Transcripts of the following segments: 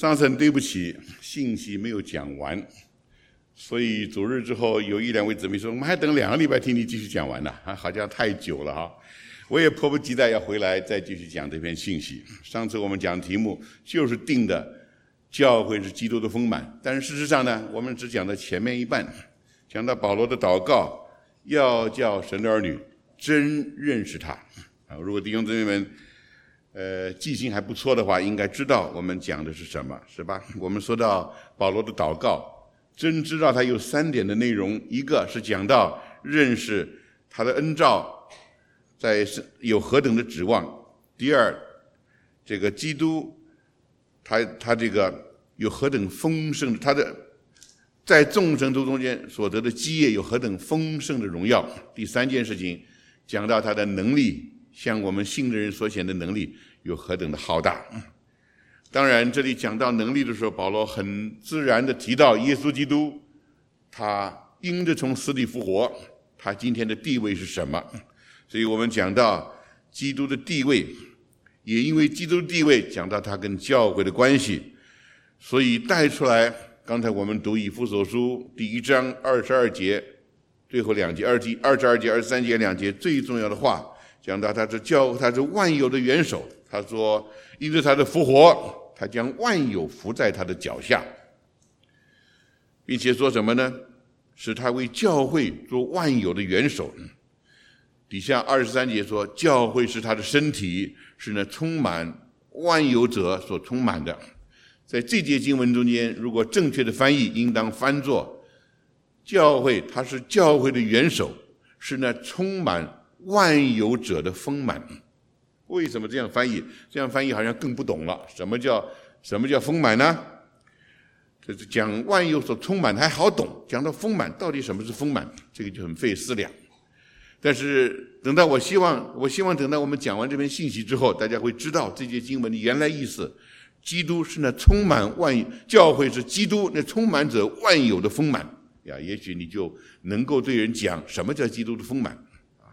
上次很对不起，信息没有讲完，所以主日之后有1-2位姊妹说，我们还等2个礼拜听你继续讲完呢，好像太久了哈。我也迫不及待要回来再继续讲这篇信息。上次我们讲题目就是定的教会是基督的丰满，但是事实上呢，我们只讲到前面一半，讲到保罗的祷告，要叫神的儿女真认识他。如果弟兄姊妹们记性还不错的话，应该知道我们讲的是什么，是吧？我们说到保罗的祷告，真知道他有3点的内容，一个是讲到认识他的恩召在有何等的指望，第二，这个基督他这个有何等丰盛，他的在众生中间所得的基业有何等丰盛的荣耀，第3件事情讲到他的能力，向我们信的人所显的能力有何等的浩大。当然这里讲到能力的时候，保罗很自然的提到耶稣基督，他因着从死里复活，他今天的地位是什么。所以我们讲到基督的地位，也因为基督的地位讲到他跟教会的关系，所以带出来刚才我们读以弗所书第1章22节最后2节22节23节2节最重要的话，讲到他是万有的元首。他说因着他的复活，他将万有伏在他的脚下，并且说什么呢？使他为教会做万有的元首。底下23节说教会是他的身体，是那充满万有者所充满的。在这节经文中间，如果正确的翻译应当翻作教会他是教会的元首，是那充满万有者的丰满。为什么这样翻译？这样翻译好像更不懂了。什么叫丰满呢？这是讲万有所充满还好懂，讲到丰满，到底什么是丰满，这个就很费思量。但是等到我希望等到我们讲完这篇信息之后，大家会知道这节经文的原来意思。基督是那充满万有，教会是基督那充满着万有的丰满呀。也许你就能够对人讲什么叫基督的丰满。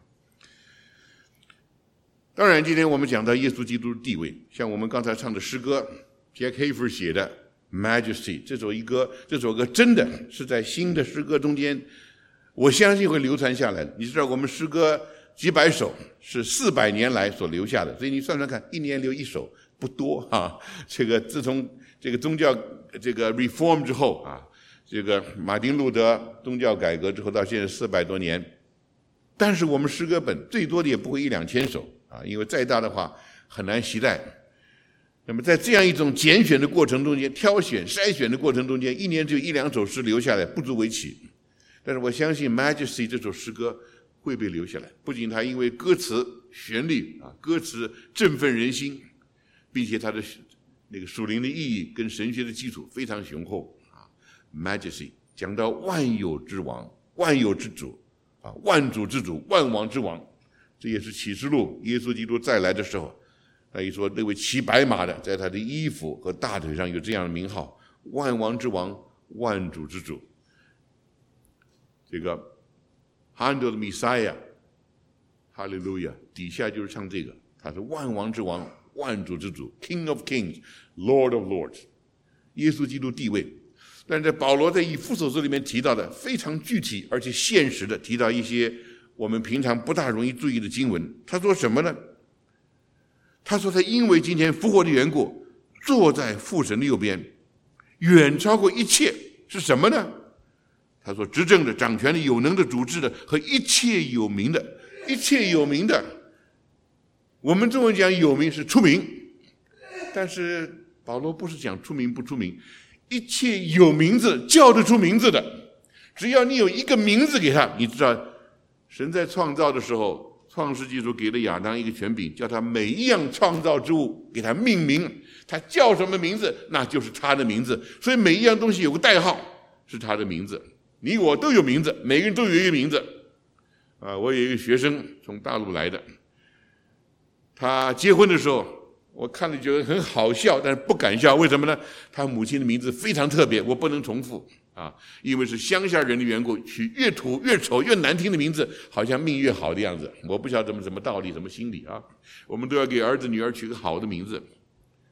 当然今天我们讲到耶稣基督的地位，像我们刚才唱的诗歌 Jack Hayford 写的 Majesty 这首歌真的是在新的诗歌中间，我相信会流传下来的。你知道我们诗歌几百首是400年来所留下的，所以你算算看，1年留1首不多啊。这个自从这个宗教这个 reform 之后啊，这个马丁路德宗教改革之后到现在400多年，但是我们诗歌本最多的也不会1-2千首啊，因为再大的话很难携带。那么在这样一种拣选的过程中间，挑选筛选的过程中间，1年只有1-2首诗留下来不足为奇。但是我相信 Majesty 这首诗歌会被留下来，不仅它因为歌词旋律啊，歌词振奋人心，并且它的那个属灵的意义跟神学的基础非常雄厚啊。Majesty 讲到万有之王、万有之主啊，万主之主、万王之王，这也是启示录耶稣基督再来的时候，他一说那位骑白马的，在他的衣服和大腿上有这样的名号：万王之王、万主之主。这个 Handle the Messiah， 哈利路亚，底下就是唱这个，他是万王之王、万主之主 ，King of Kings, Lord of Lords， 耶稣基督地位。但是在保罗在以弗所书里面提到的非常具体而且现实的提到一些我们平常不大容易注意的经文。他说什么呢？他说他因为今天复活的缘故，坐在父神的右边，远超过一切。是什么呢？他说执政的、掌权的、有能的、主治的和一切有名的。一切有名的，我们中文讲有名是出名，但是保罗不是讲出名不出名，一切有名字叫得出名字的，只要你有一个名字给他。你知道神在创造的时候，创世纪主给了亚当一个权柄，叫他每一样创造之物给他命名，他叫什么名字那就是他的名字。所以每一样东西有个代号是他的名字。你我都有名字，每个人都有一个名字啊。我有一个学生从大陆来的，他结婚的时候我看了觉得很好笑，但是不敢笑。为什么呢？他母亲的名字非常特别，我不能重复啊，因为是乡下人的缘故，取越土越丑越难听的名字，好像命越好的样子。我不晓得什么道理，什么心理啊。我们都要给儿子女儿取个好的名字。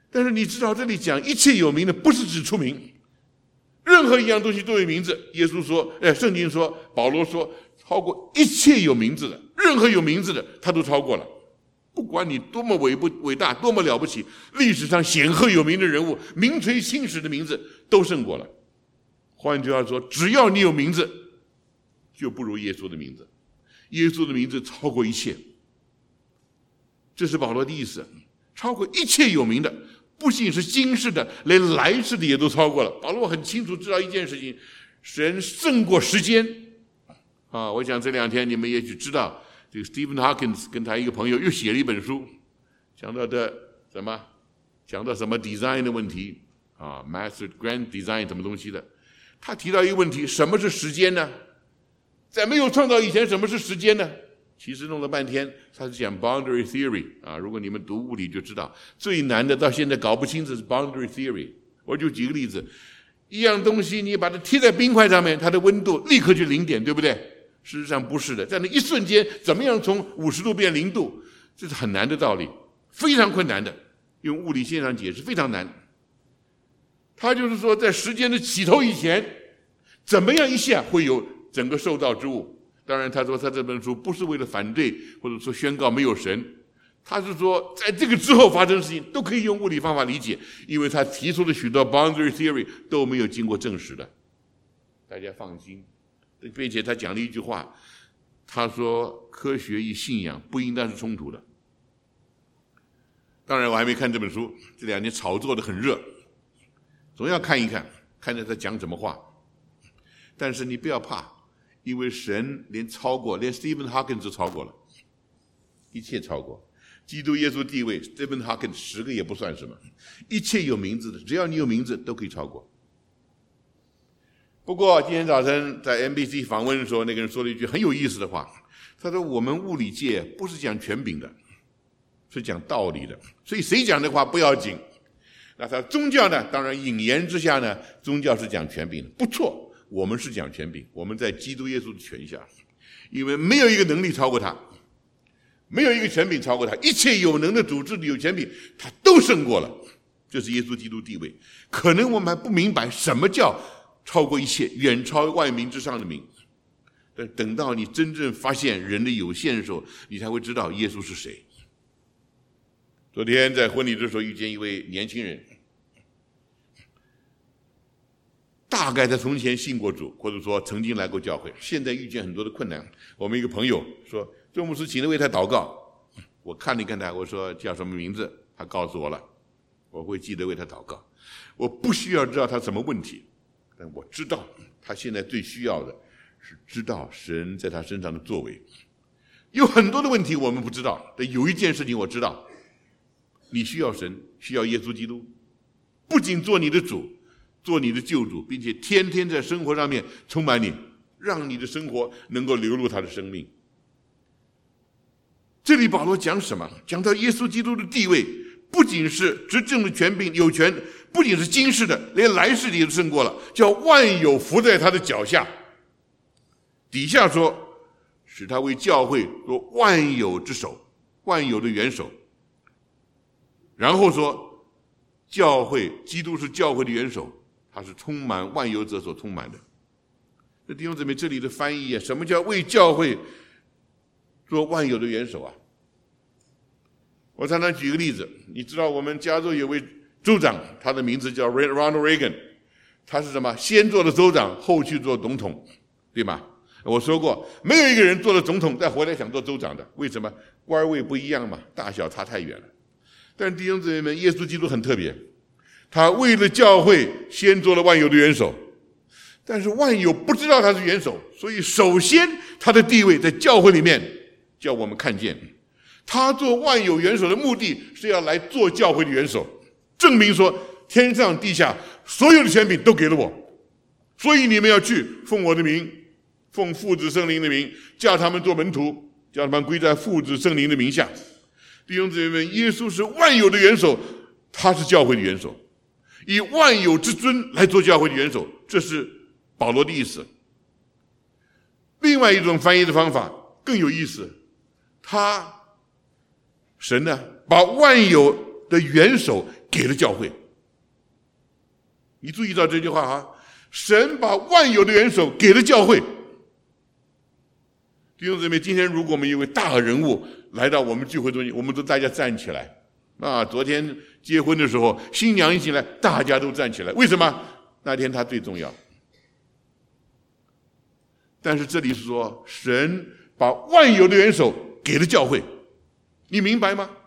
但是你知道这里讲一切有名的，不是指出名，任何一样东西都有名字。耶稣说，圣经说，保罗说，超过一切有名字的，任何有名字的，他都超过了。不管你多么伟大，多么了不起，历史上显赫有名的人物，名垂青史的名字都胜过了。换句话说，只要你有名字，就不如耶稣的名字。耶稣的名字超过一切，这是保罗的意思。超过一切有名的，不仅是今世的，连来世的也都超过了。保罗很清楚知道一件事情，神胜过时间啊！我想这2天你们也许知道，这个 Stephen Hawkins 跟他一个朋友又写了一本书，讲到什么 design 的问题啊 ，master grand design 什么东西的。他提到一个问题，什么是时间呢？在没有创造以前，什么是时间呢？其实弄了半天，他是讲 boundary theory 啊。如果你们读物理就知道，最难的到现在搞不清楚是 boundary theory。我就举个例子，一样东西你把它贴在冰块上面，它的温度立刻就0点，对不对？事实上不是的，在那一瞬间，怎么样从50度变0度，这是很难的道理，非常困难的，用物理现象解释非常难。他就是说，在时间的起头以前，怎么样一下会有整个受造之物。当然他说他这本书不是为了反对或者说宣告没有神，他是说在这个之后发生的事情都可以用物理方法理解，因为他提出的许多 boundary theory 都没有经过证实的，大家放心。并且他讲了一句话，他说科学与信仰不应当是冲突的。当然我还没看这本书，这2年炒作的很热，总要看一看，看着他讲什么话。但是你不要怕，因为神连 Stephen Hawkins 都超过了，一切超过。基督耶稣地位 Stephen Hawkins 10个也不算什么，一切有名字的，只要你有名字都可以超过。不过今天早晨在 NBC 访问的时候，那个人说了一句很有意思的话，他说我们物理界不是讲权柄的，是讲道理的，所以谁讲的话不要紧。那他宗教呢，当然引言之下呢，宗教是讲权柄的，不错，我们是讲权柄，我们在基督耶稣的权下，因为没有一个能力超过他，没有一个权柄超过他，一切有能的主治的有权柄他都胜过了，这是耶稣基督地位。可能我们还不明白什么叫超过一切，远超万民之上的名，但等到你真正发现人的有限的时候，你才会知道耶稣是谁。昨天在婚礼的时候遇见一位年轻人，大概他从前信过主，或者说曾经来过教会，现在遇见很多的困难。我们一个朋友说，周牧师请他为他祷告，我看了一看他，我说叫什么名字，他告诉我了，我会记得为他祷告。我不需要知道他什么问题，但我知道他现在最需要的是知道神在他身上的作为。有很多的问题我们不知道，但有一件事情我知道，你需要神，需要耶稣基督，不仅做你的主，做你的救主，并且天天在生活上面充满你，让你的生活能够流露他的生命。这里保罗讲什么？讲到耶稣基督的地位，不仅是执政的权柄有权，不仅是今世的，连来世的也都胜过了，叫万有伏在他的脚下。底下说，使他为教会做万有之首，万有的元首。然后说，教会，基督是教会的元首，他是充满万有者所充满的。那弟兄姊妹，这里的翻译什么叫为教会做万有的元首啊？我常常举个例子，你知道我们加州有位州长，他的名字叫 Ronald Reagan， 他是什么？先做了州长，后去做总统，对吗？我说过，没有一个人做了总统再回来想做州长的，为什么？官位不一样嘛，大小差太远了。但弟兄姊妹们，耶稣基督很特别，他为了教会先做了万有的元首，但是万有不知道他是元首，所以首先他的地位在教会里面叫我们看见，他做万有元首的目的是要来做教会的元首，证明说天上地下所有的权柄都给了我，所以你们要去奉我的名，奉父子圣灵的名，叫他们做门徒，叫他们归在父子圣灵的名下。弟兄姊妹们，耶稣是万有的元首，他是教会的元首，以万有之尊来做教会的元首，这是保罗的意思。另外一种翻译的方法更有意思，神呢把万有的元首给了教会。你注意到这句话哈，神把万有的元首给了教会。弟兄姊妹，今天如果我们有位大人物来到我们聚会中间，我们都大家站起来啊！昨天结婚的时候，新娘一进来，大家都站起来，为什么？那天他最重要。但是这里是说，神把万有的元首给了教会，你明白吗？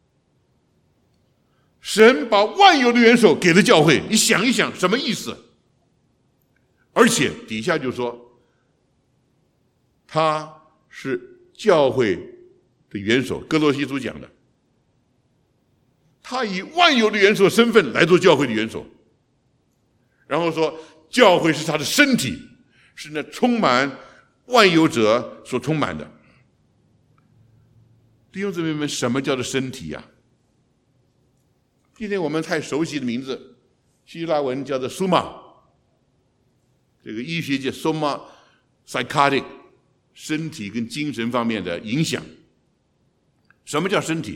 神把万有的元首给了教会，你想一想什么意思？而且底下就说，他是教会的元首，哥罗西书讲的，他以万有的元首身份来做教会的元首，然后说教会是他的身体，是那充满万有者所充满的。弟兄姊妹们，什么叫做身体呀？今天我们太熟悉的名字，希腊文叫做 soma， 这个医学界 soma psychotic， 身体跟精神方面的影响。什么叫身体？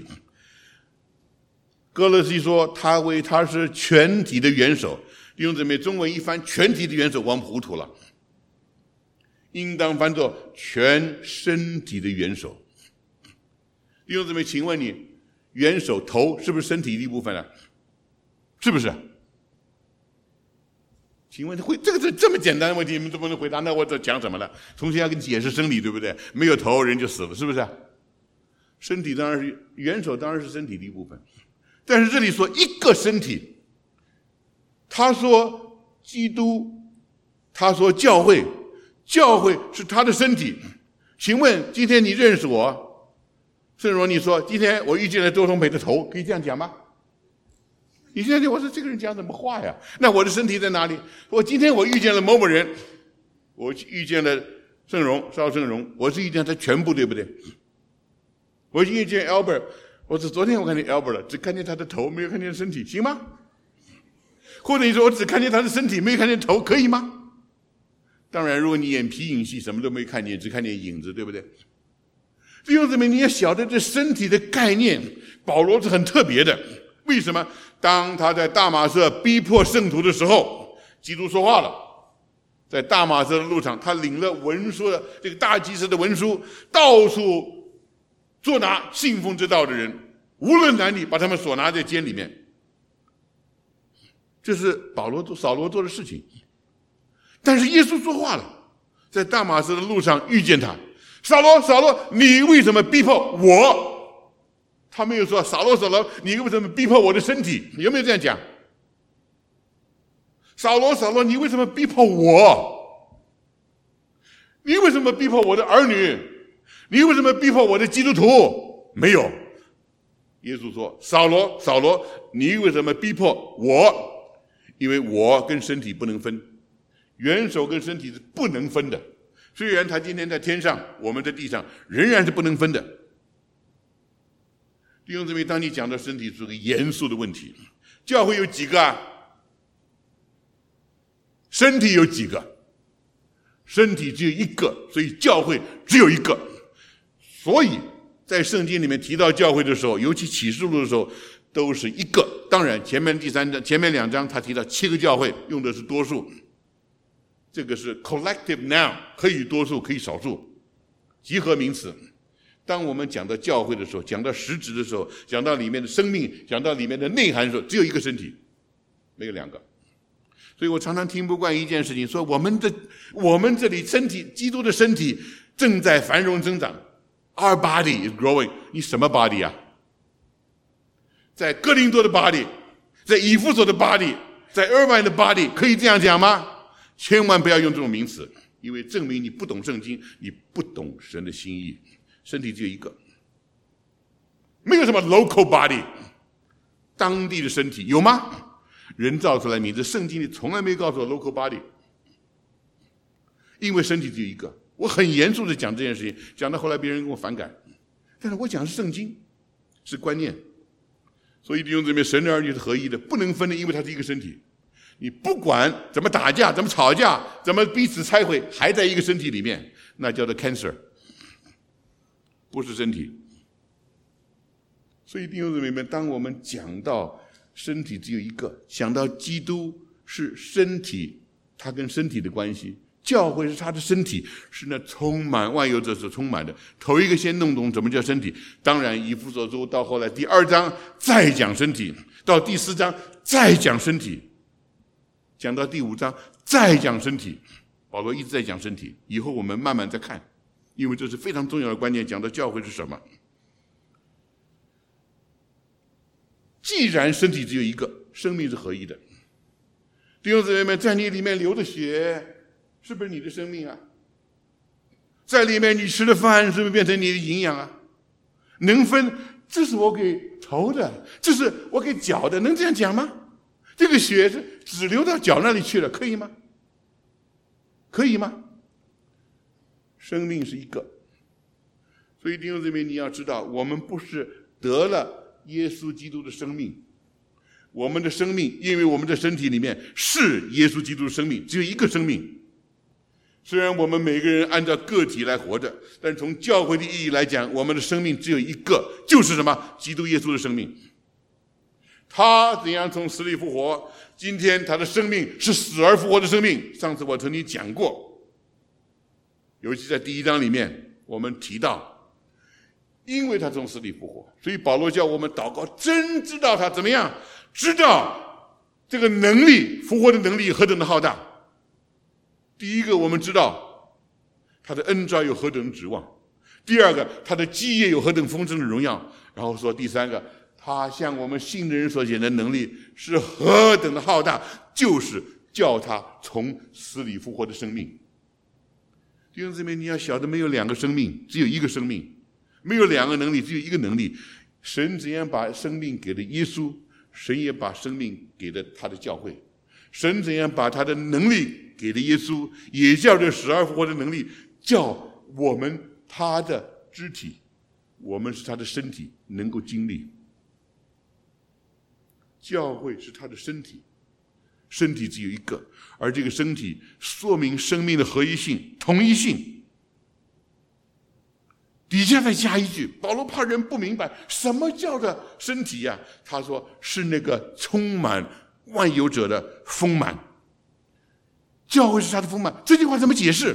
哥罗西说他是全体的元首。弟兄姊妹，中文一翻全体的元首，我们糊涂了，应当翻作全身体的元首。弟兄姊妹，请问你，元首头是不是身体的一部分啊？是不是？请问这个这么简单的问题，你们都不能回答，那我这讲什么了？重新要跟你解释生理，对不对？没有头人就死了，是不是？身体当然是元首，当然是身体的一部分。但是这里说一个身体，他说基督，他说教会，教会是他的身体。请问今天你认识我，圣荣，你说今天我遇见了周同培的头，可以这样讲吗？你现在我说这个人讲什么话呀？那我的身体在哪里？今天我遇见了某某人，我遇见了圣荣，邵圣荣，我是遇见他全部，对不对？我遇见 Albert， 我是昨天我看见 Albert 了，只看见他的头，没有看见身体，行吗？或者你说我只看见他的身体，没有看见头，可以吗？当然，如果你眼皮影戏，什么都没看见，只看见影子，对不对？弟兄姊妹，你要晓得这身体的概念，保罗是很特别的。为什么？当他在大马色逼迫圣徒的时候，基督说话了。在大马色的路上，他领了文书的这个大祭司的文书，到处捉拿信奉之道的人，无论男女，把他们锁拿在监里面。这是扫罗做的事情。但是耶稣说话了，在大马色的路上遇见他，扫罗，扫罗，你为什么逼迫我？他没有说扫罗，扫罗，你为什么逼迫我的身体？有没有这样讲？扫罗，扫罗，你为什么逼迫我？你为什么逼迫我的儿女？你为什么逼迫我的基督徒？没有。耶稣说，扫罗，扫罗，你为什么逼迫我？因为我跟身体不能分，元首跟身体是不能分的。虽然他今天在天上，我们在地上，仍然是不能分的。弟兄姊妹，当你讲到身体是个严肃的问题。教会有几个啊？身体有几个？身体只有一个，所以教会只有一个。所以在圣经里面提到教会的时候，尤其启示录的时候，都是一个。当然前面2章他提到7个教会，用的是多数，这个是 collective noun， 可以多数可以少数，集合名词。当我们讲到教会的时候，讲到实质的时候，讲到里面的生命，讲到里面的内涵的时候，只有一个身体，没有2个。所以我常常听不惯一件事情，说我们这里身体，基督的身体正在繁荣增长。Our body is growing。你什么 body 啊？在哥林多的 body， 在以弗所的 body， 在Irvine的 body， 可以这样讲吗？千万不要用这种名词，因为证明你不懂圣经，你不懂神的心意。身体只有一个，没有什么 local body， 当地的身体有吗？人造出来名字，圣经里从来没告诉我 local body， 因为身体只有一个。我很严肃的讲这件事情，讲到后来别人跟我反感，但是我讲的是圣经，是观念。所以弟兄姊妹，神的儿女是合一的，不能分的，因为它是一个身体。你不管怎么打架，怎么吵架，怎么彼此拆毁，还在一个身体里面，那叫做 cancer， 不是身体。所以弟兄姊妹们，当我们讲到身体只有一个，想到基督是身体，他跟身体的关系，教会是他的身体，是那充满万有者所充满的。头一个先弄懂怎么叫身体，当然以弗所书到后来第2章再讲身体，到第4章再讲身体，讲到第5章再讲身体。保罗一直在讲身体，以后我们慢慢再看，因为这是非常重要的观念，讲到教会是什么。既然身体只有一个，生命是合一的，弟兄姊妹们，在你里面流的血是不是你的生命啊？在里面你吃的饭是不是变成你的营养啊？能分这是我给头的，这是我给脚的，能这样讲吗？这个血是只流到脚那里去了，可以吗？可以吗？生命是一个，所以弟兄姊妹，你要知道，我们不是得了耶稣基督的生命，我们的生命，因为我们的身体里面是耶稣基督的生命，只有一个生命。虽然我们每个人按照个体来活着，但从教会的意义来讲，我们的生命只有一个，就是什么？基督耶稣的生命。他怎样从死里复活？今天他的生命是死而复活的生命。上次我曾经讲过，尤其在第1章里面我们提到，因为他从死里复活，所以保罗叫我们祷告，真知道他怎么样，知道这个能力，复活的能力何等的浩大。第一个，我们知道他的恩召有何等的指望；第二个，他的基业有何等丰盛的荣耀。然后说第三个，他向我们信的人所显的能力是何等的浩大，就是叫他从死里复活的生命。弟兄姊妹，你要晓得，没有2个生命，只有一个生命；没有2个能力，只有一个能力。神怎样把生命给了耶稣，神也把生命给了他的教会。神怎样把他的能力给了耶稣，也叫这死而复活的能力叫我们他的肢体，我们是他的身体，能够经历。教会是他的身体，身体只有一个，而这个身体说明生命的合一性、统一性。底下再加一句，保罗怕人不明白什么叫做身体呀？他说是那个充满万有者的丰满。教会是他的丰满，这句话怎么解释？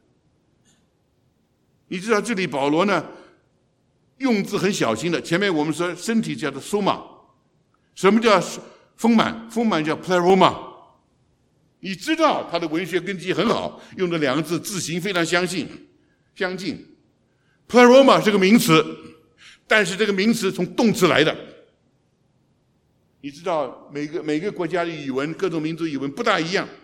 你知道这里保罗呢用字很小心的，前面我们说身体叫做 soma， 什么叫丰满？丰满叫 pleroma。 你知道他的文学根基很好，用的2个字字形非常相近。pleroma 是个名词，但是这个名词从动词来的。你知道每个国家的语文，各种民族语文不大一样。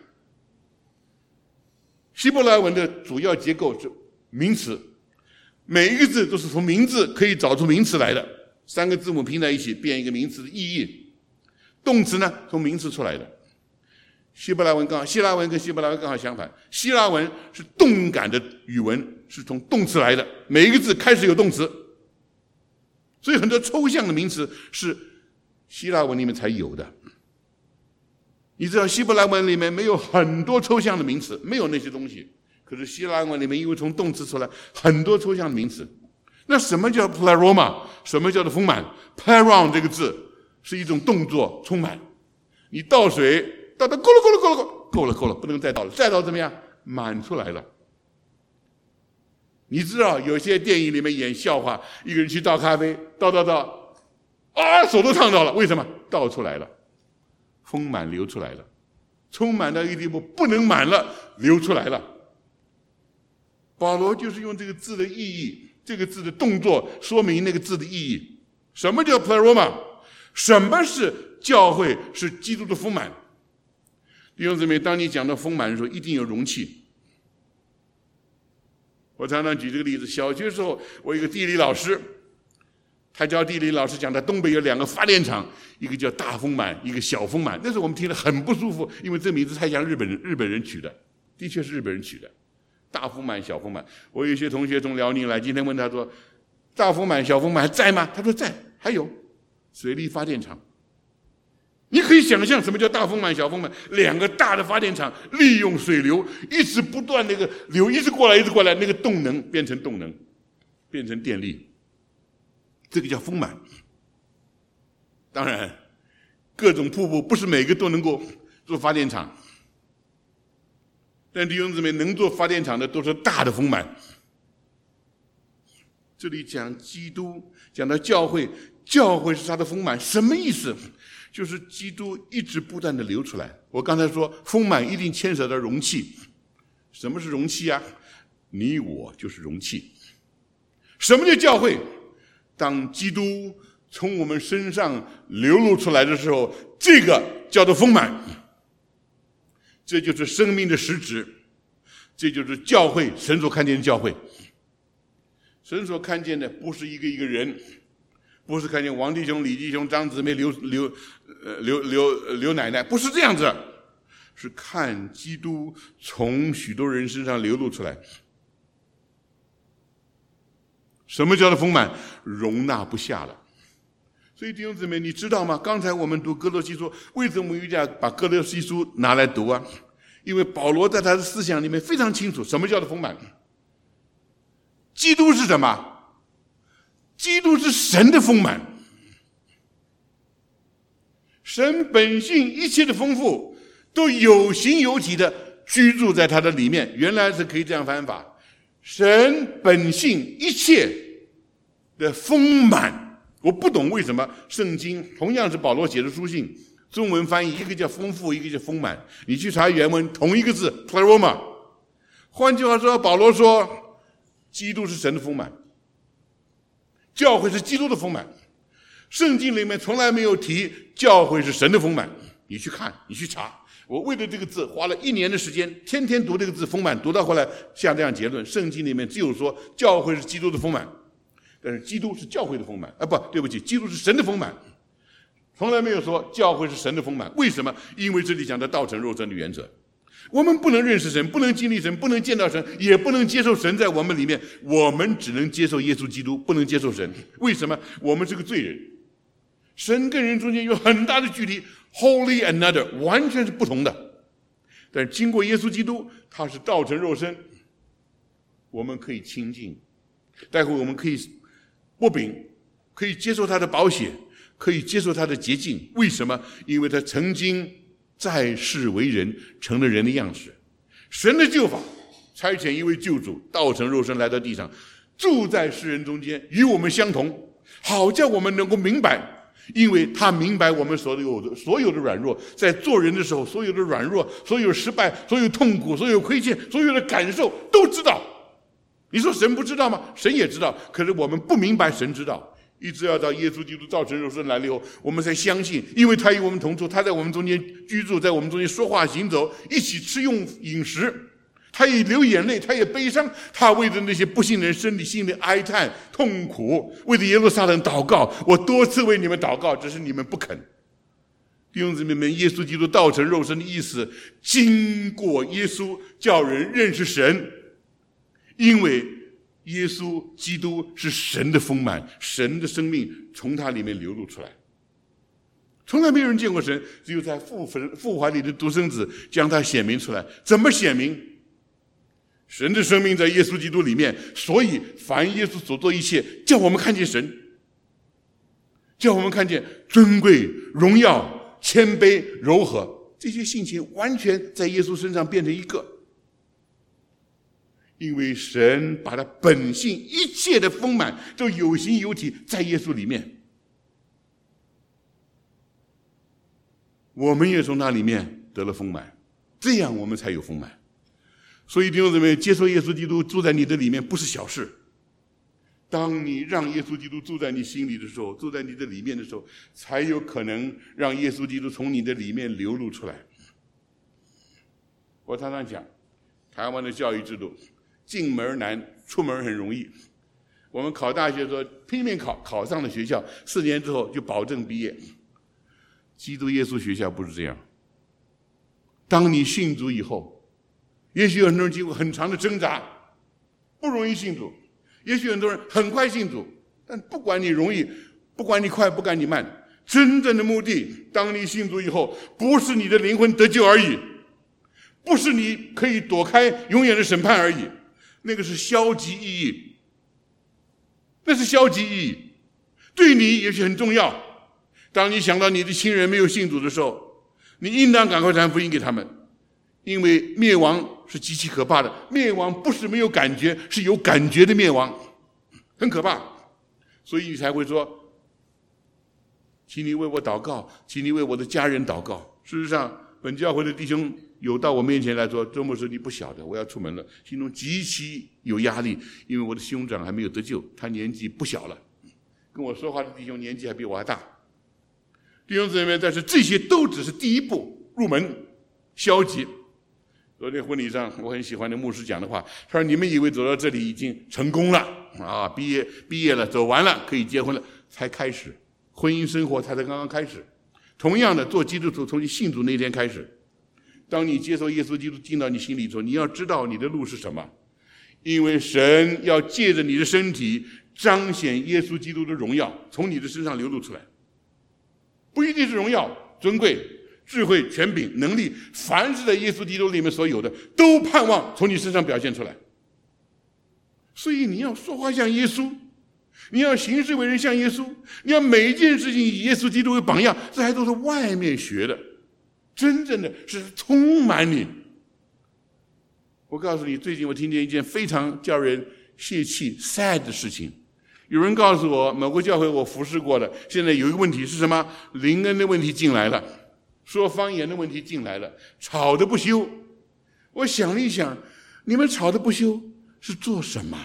希伯来文的主要结构是名词，每一个字都是从名字可以找出名词来的，3个字母拼在一起变一个名词的意义。动词呢，从名词出来的。希腊文跟希腊文刚好相反，希腊文是动感的语文，是从动词来的，每一个字开始有动词，所以很多抽象的名词是希腊文里面才有的。你知道希伯来文里面没有很多抽象的名词，没有那些东西，可是希腊文里面因为从动词出来很多抽象的名词。那什么叫 pleroma？ 什么叫做丰满？ pleron 这个字是一种动作，充满。你倒水倒到够了，不能再倒了，再倒怎么样？满出来了。你知道有些电影里面演笑话，一个人去倒咖啡，倒手都烫到了，为什么？倒出来了，丰满流出来了，充满到一地步不能满了，流出来了。保罗就是用这个字的意义，这个字的动作说明那个字的意义。什么叫 pleroma？ 什么是教会？是基督的丰满。弟兄姊妹，当你讲到丰满的时候，一定有容器。我常常举这个例子，小学时候我有一个地理老师，他教地理老师讲，在东北有2个发电厂，一个叫大丰满，一个小丰满。那时候我们听得很不舒服，因为这名字太像日本人取的，的确是日本人取的。大丰满、小丰满。我有些同学从辽宁来，今天问他说，大丰满、小丰满还在吗？他说在，还有水力发电厂。你可以想象什么叫大丰满、小丰满，2个大的发电厂利用水流一直不断，那个流一直过来，那个动能变成电力，这个叫丰满。当然各种瀑布，不是每个都能够做发电厂。但弟兄姊妹，能做发电厂的都是大的丰满。这里讲基督，讲到教会，教会是他的丰满，什么意思？就是基督一直不断的流出来。我刚才说丰满一定牵扯到容器。什么是容器啊？你我就是容器。什么叫教会？当基督从我们身上流露出来的时候，这个叫做丰满。这就是生命的实质，这就是教会，神所看见的教会。神所看见的不是一个一个人，不是看见王弟兄、李弟兄、张姊妹、刘奶奶，不是这样子，是看基督从许多人身上流露出来。什么叫做丰满？容纳不下了。所以弟兄姊妹，你知道吗？刚才我们读哥罗西书，为什么我们一定要把哥罗西书拿来读啊？因为保罗在他的思想里面非常清楚，什么叫做丰满。基督是什么？基督是神的丰满，神本性一切的丰富都有形有体的居住在他的里面。原来是可以这样翻法，神本性一切的丰满。我不懂为什么圣经同样是保罗写的书信，中文翻译一个叫丰富，一个叫丰满。你去查原文，同一个字 pleroma。 换句话说，保罗说基督是神的丰满，教会是基督的丰满。圣经里面从来没有提教会是神的丰满。你去看，你去查。我为了这个字花了1年的时间，天天读这个字丰满，读到后来像这样结论：圣经里面只有说教会是基督的丰满，但是基督是教会的丰满。对不起，基督是神的丰满，从来没有说教会是神的丰满。为什么？因为这里讲的道成肉身的原则。我们不能认识神，不能经历神，不能见到神，也不能接受神在我们里面。我们只能接受耶稣基督，不能接受神。为什么？我们是个罪人，神跟人中间有很大的距离 ，holy another， 完全是不同的。但是经过耶稣基督，他是道成肉身，我们可以亲近。待会我们可以擘饼，可以接受他的宝血，可以接受他的洁净。为什么？因为他曾经在世为人，成了人的样式。神的救法差遣一位救主道成肉身来到地上，住在世人中间，与我们相同，好叫我们能够明白，因为他明白我们所有的软弱，在做人的时候，所有的软弱，所有失败，所有痛苦，所有亏欠，所有的感受都知道。你说神不知道吗？神也知道，可是我们不明白神知道。一直要到耶稣基督道成肉身来了以后，我们才相信，因为他与我们同住，他在我们中间居住，在我们中间说话行走，一起吃用饮食，他也流眼泪，他也悲伤，他为着那些不信人身体心里哀叹痛苦，为着耶路撒冷祷告。我多次为你们祷告，只是你们不肯。弟兄姊妹们，耶稣基督道成肉身的意思，经过耶稣叫人认识神，因为耶稣基督是神的丰满，神的生命从他里面流露出来。从来没有人见过神，只有在父怀里的独生子将他显明出来。怎么显明？神的生命在耶稣基督里面，所以凡耶稣所做一切，叫我们看见神，叫我们看见尊贵、荣耀、谦卑、柔和，这些性情完全在耶稣身上变成一个。因为神把他本性一切的丰满都有形有体在耶稣里面，我们也从那里面得了丰满，这样我们才有丰满。所以弟兄姊妹，接受耶稣基督住在你的里面不是小事。当你让耶稣基督住在你心里的时候，住在你的里面的时候，才有可能让耶稣基督从你的里面流露出来。我常常讲，台湾的教育制度进门难，出门很容易。我们考大学的时候拼命考，考上了学校，4年之后就保证毕业。基督耶稣学校不是这样。当你信主以后，也许很多人经过很长的挣扎，不容易信主；也许很多人很快信主。但不管你容易，不管你快，不管你慢，真正的目的，当你信主以后，不是你的灵魂得救而已，不是你可以躲开永远的审判而已。那个是消极意义，那是消极意义。对你也许很重要， 当你想到你的亲人没有信主的时候，你应当赶快传福音给他们，因为灭亡是极其可怕的。灭亡不是没有感觉，是有感觉的灭亡，很可怕。所以你才会说，请你为我祷告，请你为我的家人祷告。事实上，本教会的弟兄有到我面前来说，周牧师你不晓得，我要出门了，心中极其有压力，因为我的兄长还没有得救，他年纪不小了，跟我说话的弟兄年纪还比我还大。弟兄姊妹，但是这些都只是第一步入门，消极。昨天婚礼上，我很喜欢的牧师讲的话，他说：“你们以为走到这里已经成功了啊，毕业了，走完了，可以结婚了，才开始，婚姻生活才刚刚开始。同样的，做基督徒从你信主那天开始，当你接受耶稣基督进到你心里头，你要知道你的路是什么，因为神要借着你的身体彰显耶稣基督的荣耀，从你的身上流露出来。不一定是荣耀、尊贵、智慧、权柄、能力，凡是在耶稣基督里面所有的，都盼望从你身上表现出来。所以你要说话像耶稣，你要行事为人像耶稣，你要每一件事情以耶稣基督为榜样，这还都是外面学的，真正的是充满你。我告诉你，最近我听见一件非常叫人泄气 sad 的事情。有人告诉我，某个教会我服侍过的，现在有一个问题是什么？灵恩的问题进来了，说方言的问题进来了，吵得不休。我想了一想，你们吵得不休是做什么？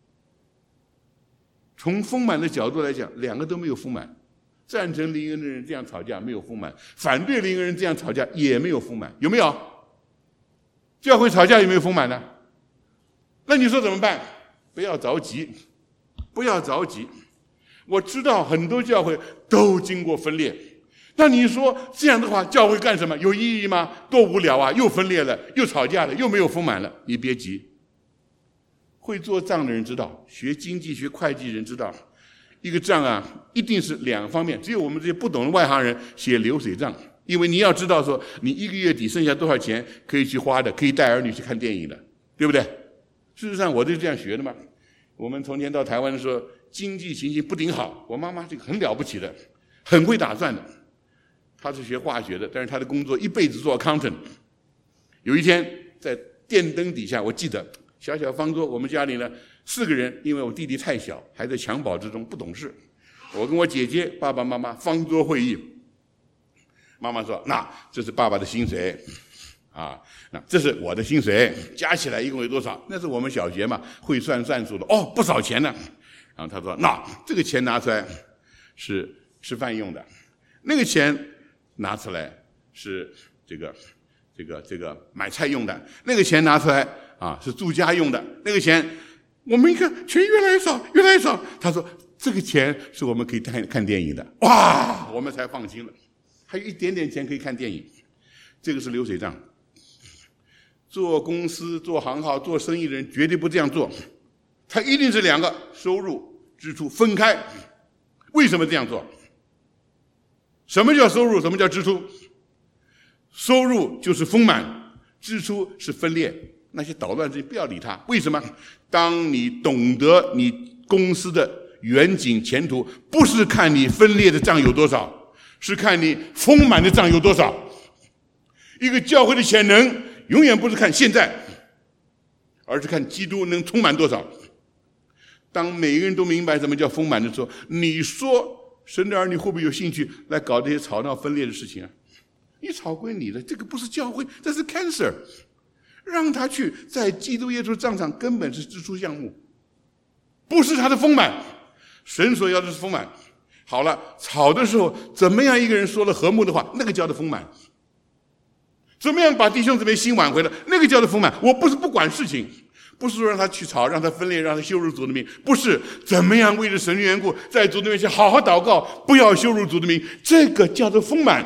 从丰满的角度来讲，两个都没有丰满。赞成灵恩的人这样吵架没有丰满，反对灵恩人这样吵架也没有丰满，有没有？教会吵架有没有丰满呢？那你说怎么办？不要着急，不要着急。我知道很多教会都经过分裂，那你说这样的话，教会干什么？有意义吗？多无聊啊！又分裂了，又吵架了，又没有丰满了。你别急，会做账的人知道，学经济学会计人知道，一个账啊，一定是两方面。只有我们这些不懂的外行人写流水账，因为你要知道说，你一个月底剩下多少钱可以去花的，可以带儿女去看电影的，对不对？事实上，我就是这样学的嘛。我们从前到台湾的时候，经济情形不顶好，我妈妈这个很了不起的，很会打算的。她是学化学的，但是她的工作一辈子做 accountant。有一天在电灯底下，我记得小小方桌，我们家里呢4个人，因为我弟弟太小，还在襁褓之中，不懂事。我跟我姐姐、爸爸妈妈方桌会议。妈妈说：“那这是爸爸的薪水。”啊，那这是我的薪水，加起来一共有多少？那是我们小学嘛，会算数的。哦，不少钱呢。然后他说：“那这个钱拿出来是吃饭用的，那个钱拿出来是这个买菜用的，那个钱拿出来啊是住家用的，那个钱我们一看钱越来越少，越来越少。”他说：“这个钱是我们可以看电影的。”哇，我们才放心了，还有一点点钱可以看电影。这个是流水账。做公司、做行号、做生意的人绝对不这样做，他一定是两个收入、支出分开。为什么这样做？什么叫收入？什么叫支出？收入就是丰满，支出是分裂。那些捣乱之人不要理他。为什么？当你懂得你公司的远景前途，不是看你分裂的账有多少，是看你丰满的账有多少。一个教会的潜能永远不是看现在，而是看基督能充满多少。当每个人都明白什么叫丰满的时候，你说神的儿女会不会有兴趣来搞这些吵闹分裂的事情啊？你吵归你的，这个不是教会，这是 cancer。 让他去，在基督耶稣账上根本是支出项目，不是他的丰满。神所要的是丰满。好了，吵的时候怎么样一个人说了和睦的话，那个叫做丰满。怎么样把弟兄姊妹心挽回了，那个叫做丰满。我不是不管事情，不是说让他去吵，让他分裂，让他羞辱主的名，不是。怎么样为了神的缘故，在主的面前好好祷告，不要羞辱主的名，这个叫做丰满。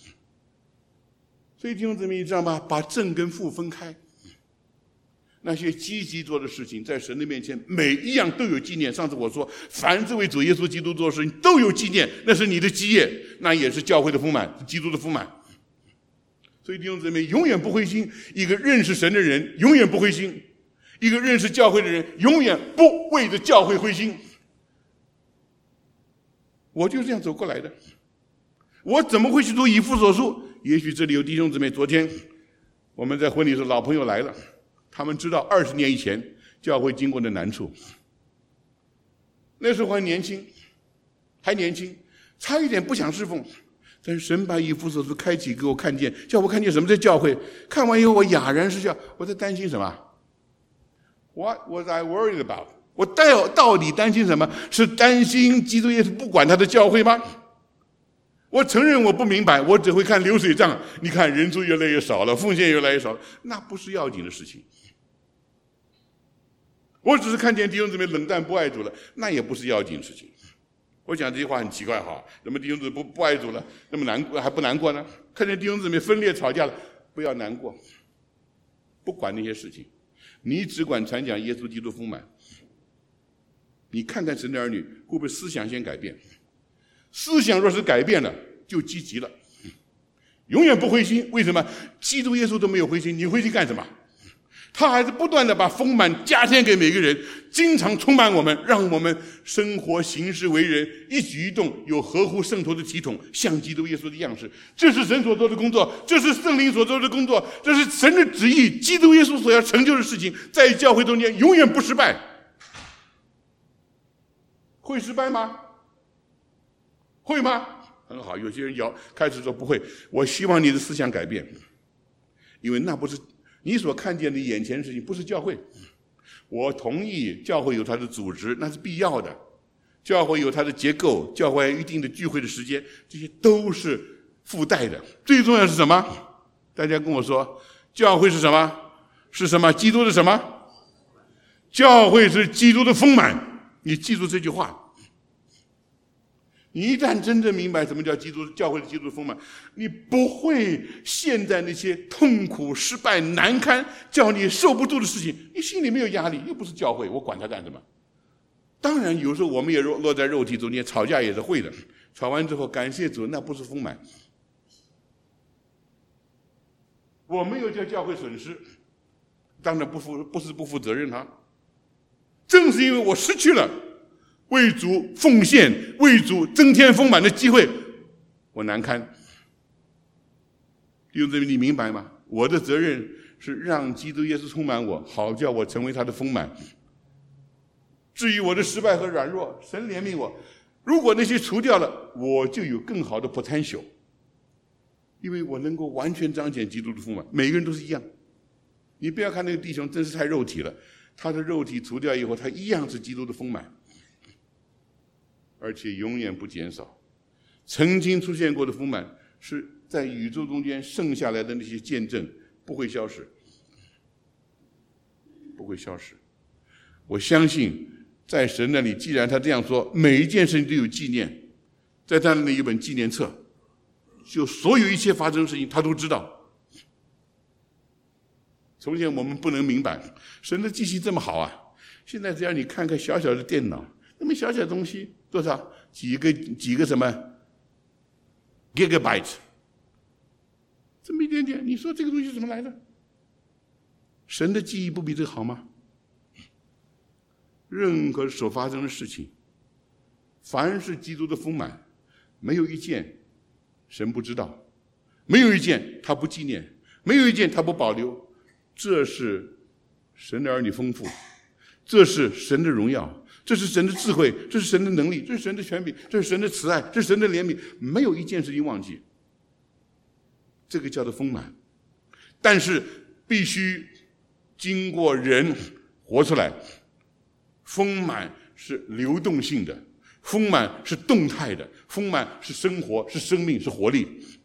所以弟兄姊妹，你知道吗？把正跟负分开。那些积极做的事情，在神的面前每一样都有纪念。上次我说，凡是为主耶稣基督做的事情都有纪念，那是你的基业，那也是教会的丰满，是基督的丰满。所以弟兄姊妹永远不灰心，一个认识神的人永远不灰心，一个认识教会的人永远不为着教会灰心。我就这样走过来的。 我怎么会去读以弗所书？也许这里有弟兄姊妹，昨天我们在婚礼时老朋友来了，他们知道20年以前教会经过的难处。那时候还年轻，差一点不想侍奉，但是神把以弗所书开启给我看见，叫我看见什么在教会。看完以后我哑然失笑，我在担心什么？ What was I worried about？ 我到底担心什么？是担心基督耶稣不管他的教会吗？我承认我不明白，我只会看流水账。你看人数越来越少了，奉献越来越少了，那不是要紧的事情。我只是看见弟兄姊妹冷淡不爱主了，那也不是要紧的事情。我讲这句话很奇怪哈，怎么弟兄姊妹不爱主了，那么难过还不难过呢？看见弟兄姊妹分裂吵架了，不要难过，不管那些事情，你只管传讲耶稣基督丰满。你看看神的儿女会不会思想先改变？思想若是改变了，就积极了，永远不灰心。为什么？基督耶稣都没有灰心，你灰心干什么？他还是不断的把丰满加添给每个人，经常充满我们，让我们生活行事为人一举一动有合乎圣徒的体统，像基督耶稣的样式。这是神所做的工作，这是圣灵所做的工作，这是神的旨意。基督耶稣所要成就的事情，在教会中间永远不失败。会失败吗？会吗？很好，有些人开始说不会。我希望你的思想改变，因为那不是你所看见的眼前的事情，不是教会。我同意教会有它的组织，那是必要的，教会有它的结构，教会有一定的聚会的时间，这些都是附带的。最重要是什么？大家跟我说，教会是什么？是什么？基督的什么？教会是基督的丰满。你记住这句话，你一旦真正明白什么叫教会的基督的丰满，你不会陷在那些痛苦、失败、难堪叫你受不住的事情，你心里没有压力，又不是教会，我管他干什么？当然有时候我们也落在肉体中间，吵架也是会的，吵完之后感谢主，那不是丰满。我没有叫教会损失，当然不是不负责任啊。正是因为我失去了为主奉献、为主增添丰满的机会，我难堪。弟兄姊妹，你明白吗？我的责任是让基督耶稣充满我，好叫我成为他的丰满。至于我的失败和软弱，神怜悯我。如果那些除掉了，我就有更好的 potential， 因为我能够完全彰显基督的丰满。每个人都是一样，你不要看那个弟兄真是太肉体了。他的肉体除掉以后，他一样是基督的丰满，而且永远不减少。曾经出现过的丰满，是在宇宙中间剩下来的那些见证，不会消失，不会消失。我相信，在神那里，既然他这样说，每一件事情都有纪念，在他那里有本纪念册，就所有一切发生的事情，他都知道。从前我们不能明白，神的记性这么好啊！现在只要你看看小小的电脑，那么小小的东西多少？几个什么 gigabyte， 这么一点点，你说这个东西怎么来的？神的记忆不比这个好吗？任何所发生的事情，凡是基督的丰满，没有一件神不知道，没有一件他不纪念，没有一件他不保留。这是神的儿女丰富，这是神的荣耀，这是神的智慧，这是神的能力，这是神的权柄，这是神的慈爱，这是神的怜悯，没有一件事情忘记。这个叫做丰满，但是必须经过人活出来。丰满是流动性的，丰满是动态的，丰满是生活，是生命，是活力。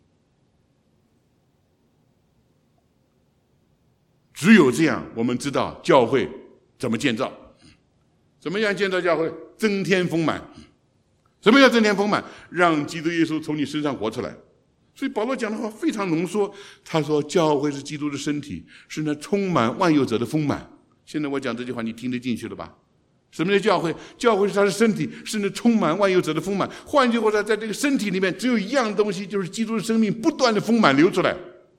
只有这样，我们知道教会怎么建造，怎么样建造教会？增添丰满。什么叫增添丰满？让基督耶稣从你身上活出来。所以保罗讲的话非常浓缩，他说教会是基督的身体，是那充满万有者的丰满。现在我讲这句话，你听得进去了吧？什么叫教会？教会是他的身体，是那充满万有者的丰满。换句话说，在这个身体里面，只有一样东西，就是基督的生命不断的丰满流出来。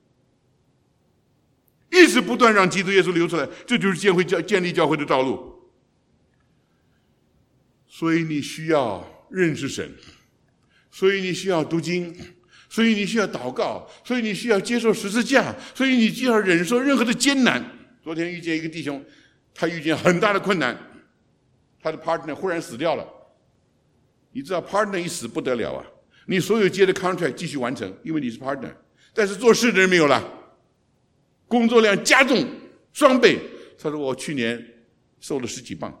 一直不断让基督耶稣流出来，这就是建立教会的道路。所以你需要认识神，所以你需要读经， 所以你需要祷告，所以你需要接受十字架，所以你就要忍受任何的艰难。昨天遇见一个弟兄，他遇见很大的困难，他的 partner 忽然死掉了。你知道 partner 一死不得了啊，你所有接的 contract 继续完成，因为你是 partner， 但是做事的人没有了，工作量加重双倍。他说我去年瘦了10几磅，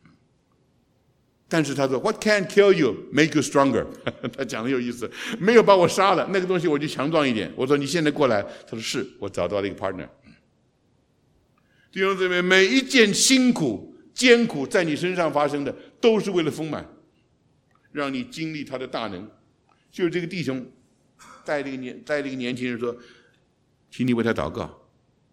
但是他说 What can't kill you make you stronger 他讲得有意思，没有把我杀了，那个东西我就强壮一点。我说你现在过来，他说是，我找到了一个 partner。 弟兄姊妹，每一件辛苦艰苦在你身上发生的，都是为了丰满，让你经历他的大能。就是这个弟兄带了一个年轻人说，请你为他祷告。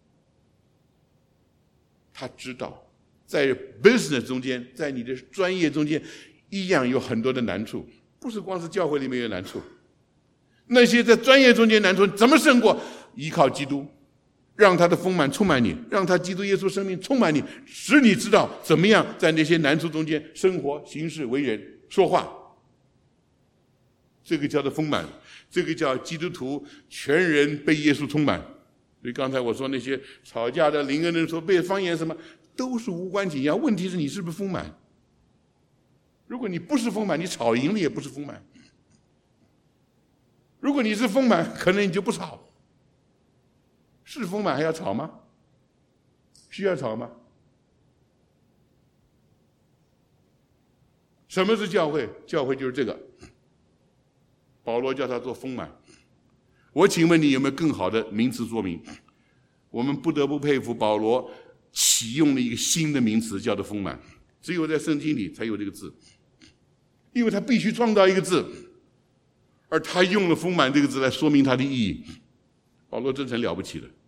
他知道在 business 中间，在你的专业中间一样有很多的难处，不是光是教会里面有难处，那些在专业中间难处怎么胜过？依靠基督，让他的丰满充满你，让他基督耶稣生命充满你，使你知道怎么样在那些难处中间生活、行事、为人、说话。这个叫做丰满，这个叫基督徒全人被耶稣充满。所以刚才我说那些吵架的、灵恩的说被方言什么，都是无关紧要。问题是你是不是丰满？如果你不是丰满，你吵赢了也不是丰满。如果你是丰满，可能你就不吵。是丰满还要吵吗？需要吵吗？什么是教会？教会就是这个。保罗叫他做丰满。我请问你有没有更好的名词说明？我们不得不佩服保罗启用了一个新的名词，叫做丰满。只有在圣经里才有这个字，因为他必须创造一个字，而他用了丰满这个字来说明它的意义。保罗真是很了不起的。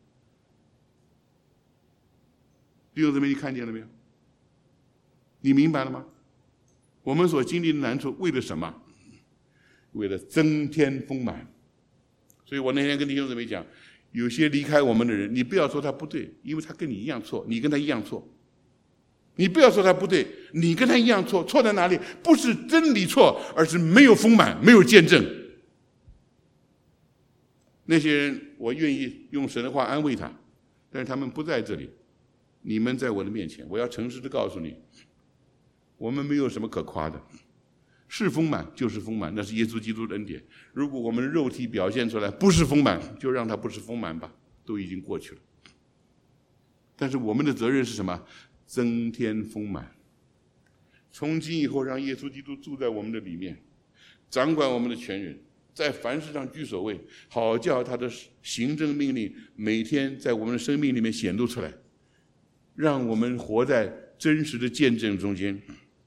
弟兄姊妹，你看见了没有？你明白了吗？我们所经历的难处为了什么？为了增添丰满。所以我那天跟弟兄姊妹讲，有些离开我们的人，你不要说他不对，因为他跟你一样错，你跟他一样错。你不要说他不对，你跟他一样错，错在哪里？不是真理错，而是没有丰满，没有见证。那些人我愿意用神的话安慰他，但是他们不在这里，你们在我的面前，我要诚实的告诉你，我们没有什么可夸的。是丰满就是丰满，那是耶稣基督的恩典。如果我们肉体表现出来不是丰满，就让它不是丰满吧，都已经过去了。但是我们的责任是什么？增添丰满。从今以后，让耶稣基督住在我们的里面，掌管我们的全人，在凡事上居首位，好叫他的行政命令每天在我们的生命里面显露出来，让我们活在真实的见证中间。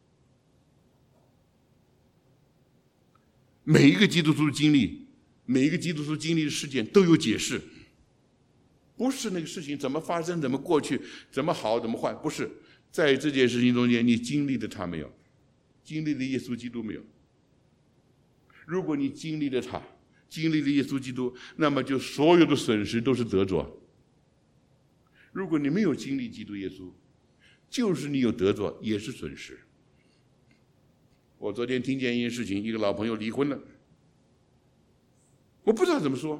每一个基督徒的经历，每一个基督徒经历的事件都有解释，不是那个事情怎么发生、怎么过去、怎么好、怎么坏，不是。在这件事情中间，你经历了他没有？经历了耶稣基督没有？如果你经历了他，经历了耶稣基督，那么就所有的损失都是得着。如果你没有经历基督耶稣，就是你有得着也是损失。我昨天听见一件事情，一个老朋友离婚了，我不知道怎么说。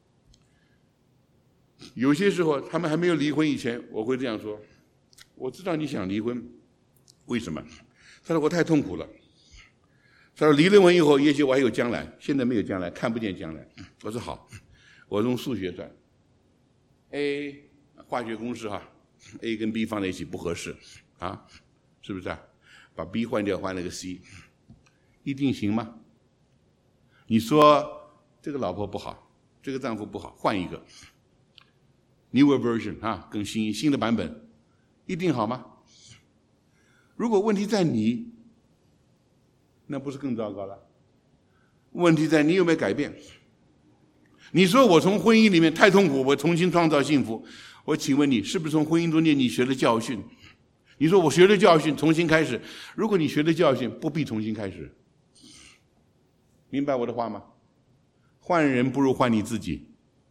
有些时候他们还没有离婚以前，我会这样说，我知道你想离婚，为什么？他说我太痛苦了。他说离了婚以后，也许我还有将来，现在没有将来，看不见将来。我说好，我用数学算 ，A 化学公式哈 ，A 跟 B 放在一起不合适啊，是不是啊？把 B 换掉，换了个 C。一定行吗？你说这个老婆不好，这个丈夫不好，换一个 newer version 啊，更新的版本，一定好吗？如果问题在你，那不是更糟糕了？问题在你有没有改变？你说我从婚姻里面太痛苦，我重新创造幸福，我请问你，是不是从婚姻中间你学了教训？你说我学了教训，重新开始。如果你学了教训，不必重新开始。明白我的话吗？换人不如换你自己。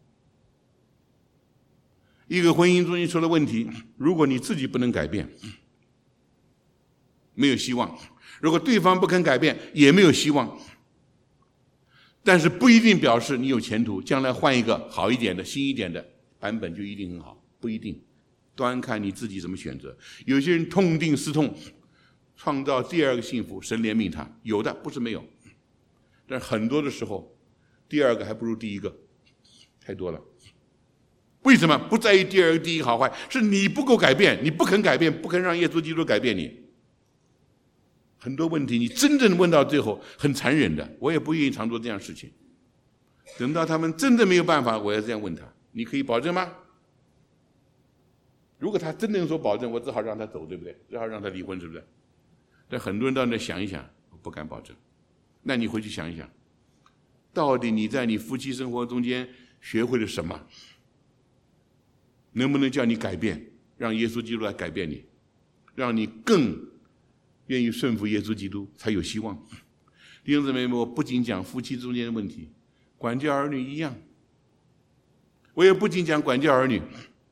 一个婚姻中间出了问题，如果你自己不能改变，没有希望；如果对方不肯改变，也没有希望。 但是不一定表示你有前途，将来换一个好一点的、新一点的版本就一定很好，不一定，端看你自己怎么选择。有些人痛定思痛，创造第二个幸福，神怜悯他，有的不是没有，但是很多的时候，第二个还不如第一个，太多了。为什么不在意第二个、第一个好坏？是你不够改变，你不肯改变，不肯让耶稣基督改变你。很多问题你真正问到最后很残忍的，我也不愿意常做这样的事情。等到他们真的没有办法，我要这样问他：你可以保证吗？如果他真的说保证，我只好让他走，对不对？只好让他离婚，是不是？但很多人到那想一想，我不敢保证。那你回去想一想，到底你在你夫妻生活中间学会了什么？能不能叫你改变，让耶稣基督来改变你，让你更愿意顺服耶稣基督，才有希望。弟兄姊妹们，我不仅讲夫妻中间的问题，管教儿女一样。我也不仅讲管教儿女，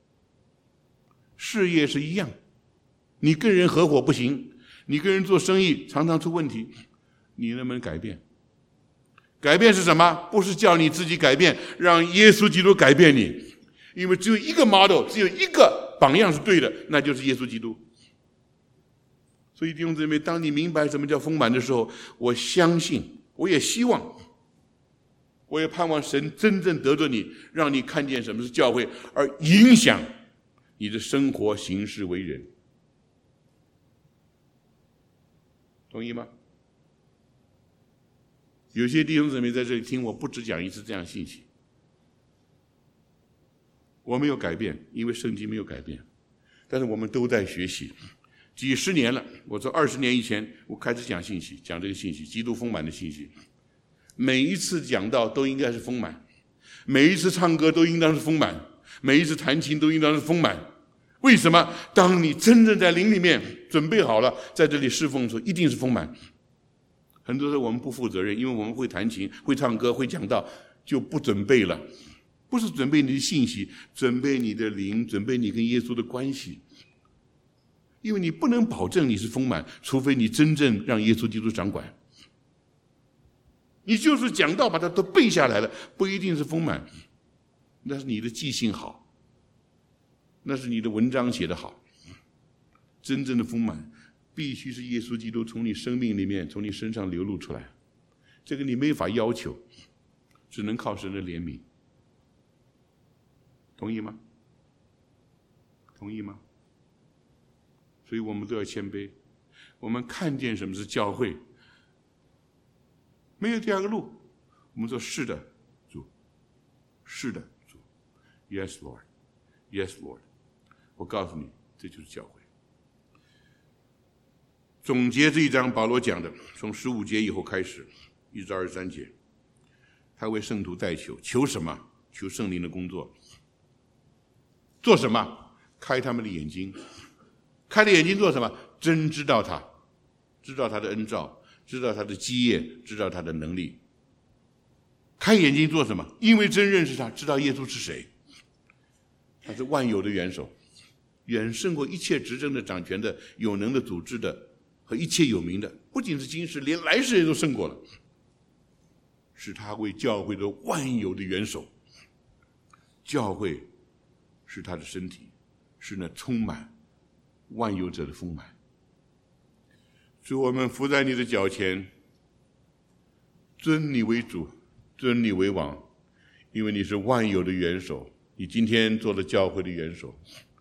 事业是一样。你跟人合伙不行，你跟人做生意常常出问题，你能不能改变？改变是什么？不是叫你自己改变，让耶稣基督改变你。因为只有一个 model， 只有一个榜样是对的，那就是耶稣基督。所以弟兄姊妹，当你明白什么叫丰满的时候，我相信，我也希望，我也盼望神真正得着你，让你看见什么是教会，而影响你的生活行事为人。同意吗？有些弟兄姊妹在这里听我不只讲一次这样信息。我没有改变，因为圣经没有改变，但是我们都在学习。几十年了，我从20年以前我开始讲信息，讲这个信息，基督丰满的信息。每一次讲道都应该是丰满，每一次唱歌都应当是丰满，每一次弹琴都应当是丰满。为什么？当你真正在灵里面准备好了，在这里侍奉的时候，一定是丰满。很多时候我们不负责任，因为我们会弹琴、会唱歌、会讲道，就不准备了。不是准备你的信息，准备你的灵，准备你跟耶稣的关系。因为你不能保证你是丰满，除非你真正让耶稣基督掌管。你就是讲道把它都背下来了，不一定是丰满，那是你的记性好，那是你的文章写得好。真正的丰满必须是耶稣基督从你生命里面，从你身上流露出来。这个你没法要求，只能靠神的怜悯。同意吗？同意吗？所以我们都要谦卑。我们看见什么是教会，没有第二个路。我们说是的，主，是的，主 ，Yes Lord， Yes Lord。我告诉你，这就是教会。总结这一章，保罗讲的，从15节以后开始，一直到23节，他为圣徒代求，求什么？求圣灵的工作。做什么？开他们的眼睛。开了眼睛做什么？真知道他，知道他的恩召，知道他的基业，知道他的能力。开眼睛做什么？因为真认识他，知道耶稣是谁。他是万有的元首，远胜过一切执政的、掌权的、有能的、组织的和一切有名的，不仅是今世，连来世也都胜过了。是他为教会的万有的元首。教会是他的身体，是那充满万有者的丰满。主，我们伏在你的脚前，尊你为主，尊你为王，因为你是万有的元首，你今天做了教会的元首。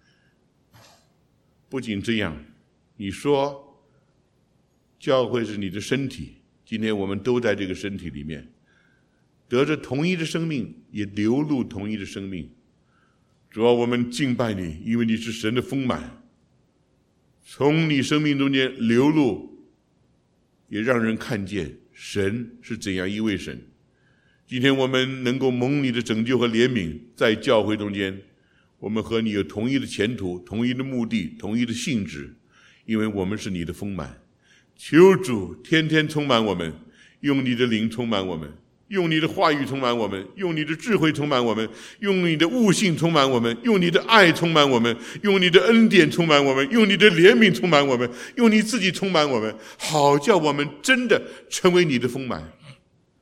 不仅这样，你说教会是你的身体，今天我们都在这个身体里面，得着同一的生命，也流露同一的生命。主啊，我们敬拜你，因为你是神的丰满，从你生命中间流露，也让人看见神是怎样一位神。今天我们能够蒙你的拯救和怜悯，在教会中间，我们和你有同一的前途，同一的目的，同一的性质，因为我们是你的丰满。求主天天充满我们，用你的灵充满我们，用你的话语充满我们，用你的智慧充满我们，用你的悟性充满我们，用你的爱充满我们，用你的恩典充满我们，用你的怜悯充满我们，用你自己充满我们，好叫我们真的成为你的丰满。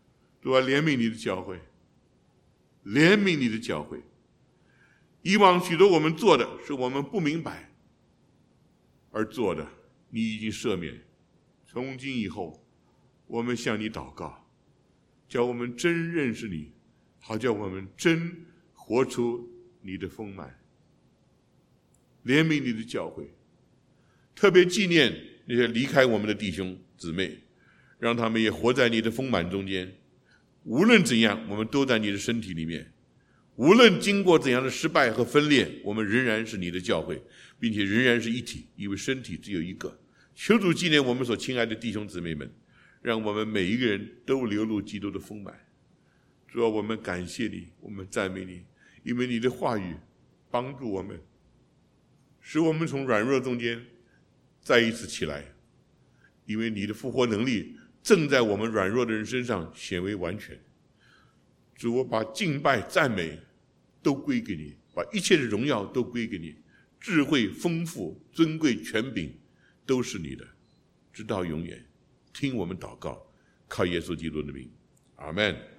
主啊，怜悯你的教会，怜悯你的教会。以往许多我们做的是我们不明白而做的，你已经赦免。从今以后，我们向你祷告，叫我们真认识你，好叫我们真活出你的丰满。怜悯你的教会，特别纪念那些离开我们的弟兄姊妹，让他们也活在你的丰满中间。无论怎样，我们都在你的身体里面，无论经过怎样的失败和分裂，我们仍然是你的教会，并且仍然是一体，因为身体只有一个。求主纪念我们所亲爱的弟兄姊妹们，让我们每一个人都流露基督的丰满。主啊，我们感谢你，我们赞美你，因为你的话语帮助我们，使我们从软弱中间再一次起来，因为你的复活能力正在我们软弱的人身上显为完全。主，我把敬拜赞美都归给你，把一切的荣耀都归给你，智慧丰富尊贵权柄都是你的，直到永远。听我们祷告，靠耶稣基督的名，阿们。